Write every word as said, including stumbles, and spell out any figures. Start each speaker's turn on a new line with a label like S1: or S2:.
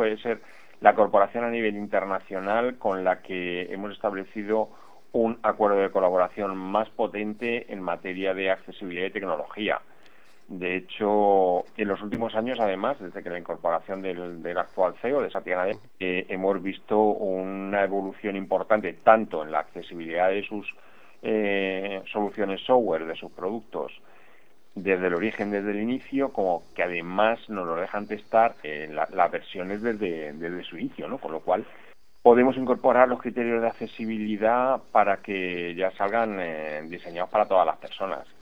S1: puede ser la corporación a nivel internacional con la que hemos establecido un acuerdo de colaboración más potente en materia de accesibilidad y tecnología. De hecho, en los últimos años, además, desde que la incorporación del, del actual C E O de Satya Nadella, eh, hemos visto una evolución importante tanto en la accesibilidad de sus eh, soluciones software, de sus productos, desde el origen, desde el inicio, como que además nos lo dejan testar en la, las versiones desde, desde su inicio, ¿no? Con lo cual podemos incorporar los criterios de accesibilidad para que ya salgan eh, diseñados para todas las personas.